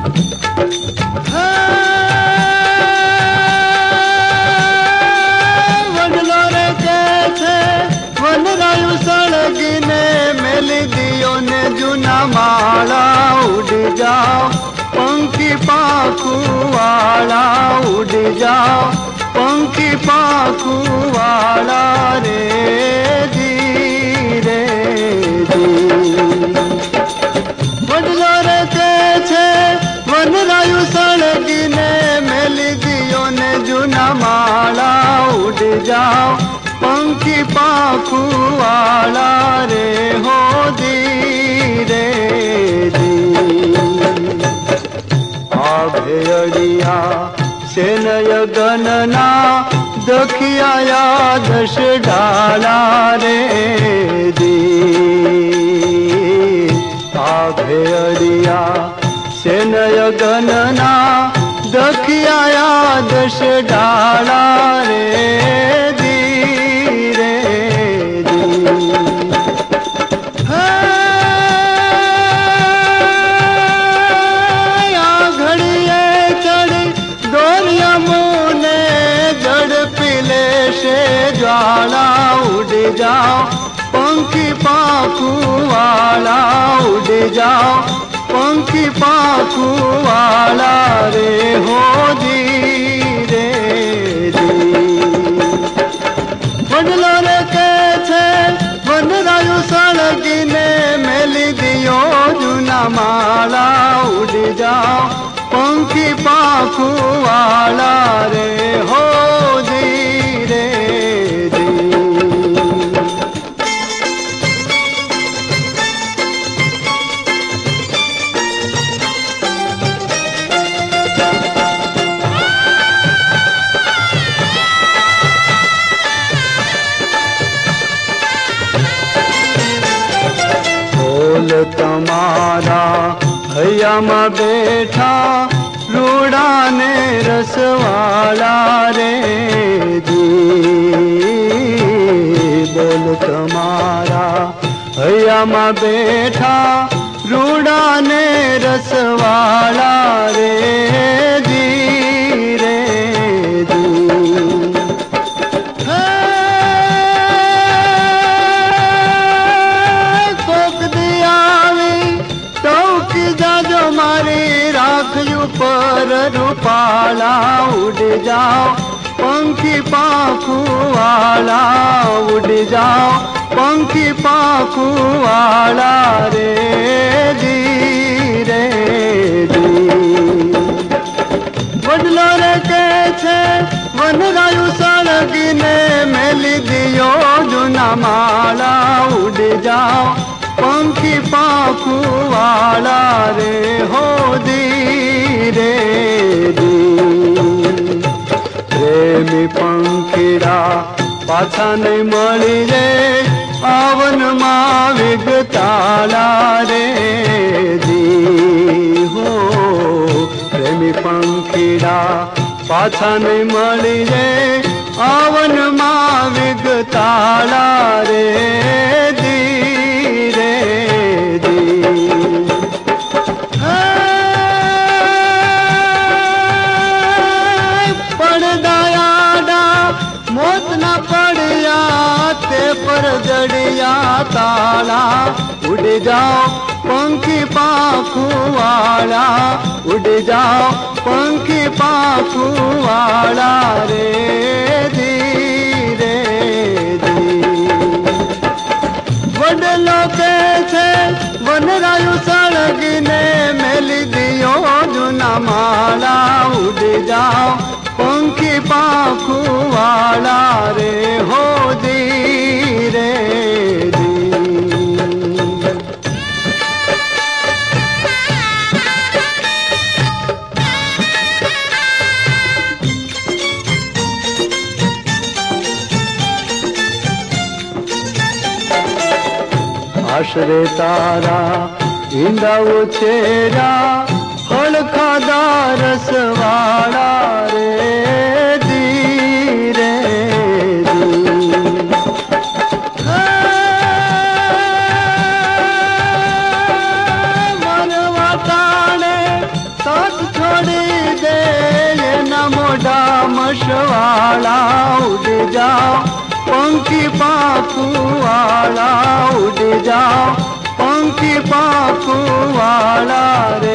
वडलो रे के छे वनरायु सळगीने मेली दियो ने जूना माला उड़ी जाओ पंखी पाखू वाला उड़ी जाओ पंखी पाखू वाला रे धीरे वडलो रे के छे वनरायु सळगीने मेली दियो ने जूना माला उड़ी जाओ पंखी पाखू वाला रे हो धीरे भेड़िया सेनय गणना दखिया दश डाला रे दी भेड़िया सेनय गणना दखिया दश डाला रे दी रे दी ज्वाला उड़ जाओ पंखी पाखू वाला उड़ जाओ पंखी पाखू वाला रे हो धीरे वडलो रे के छे वनरायु सळगीने मेली दियो जूना माला उड़ जाओ पंखी पाखू वाला रे हो धीरे तमारा भैया में बैठा रूड़ा ने रसवाला रे दी बोल तमारा भैया में बैठा रूड़ा ने रसवाला रे दी रे दी पर रूपाला उड़ जाओ पंखी पाखू वाला उड़ जाओ पंखी पाखू वाला रे धीरे वडलो रे के छे वनरायु सळगीने मेली दियो जूना माला उड़ जाओ पंखी पाखू वाला रे हो धीरे प्रेमी पंखीड़ा पाछा नहीं मળી रे आवन मां विगताला रे दी हो प्रेमी पंखीड़ा पाछा नहीं मળી रे आवन मां विगताला रे दी रे दी मौत न पड़िया ते पर जड़िया ताला उड़ जाओ पंखी पाखू वाला उड़ जाओ पंखी पाखू वाला रे धीरे वडलो के छे वनरायु सळगीने मेली दियो जूना माला उड़ जाओ पंखी पाखू वाला रे हो धीरे आश्रे तारा ईंदा उछेरा फल खादा रसवाड़ा रे धीरे मनवा ताने वाला उड़ जाओ, पंखी पाखू वाला उड़ जाओ, पंखी पाखू वाला रे।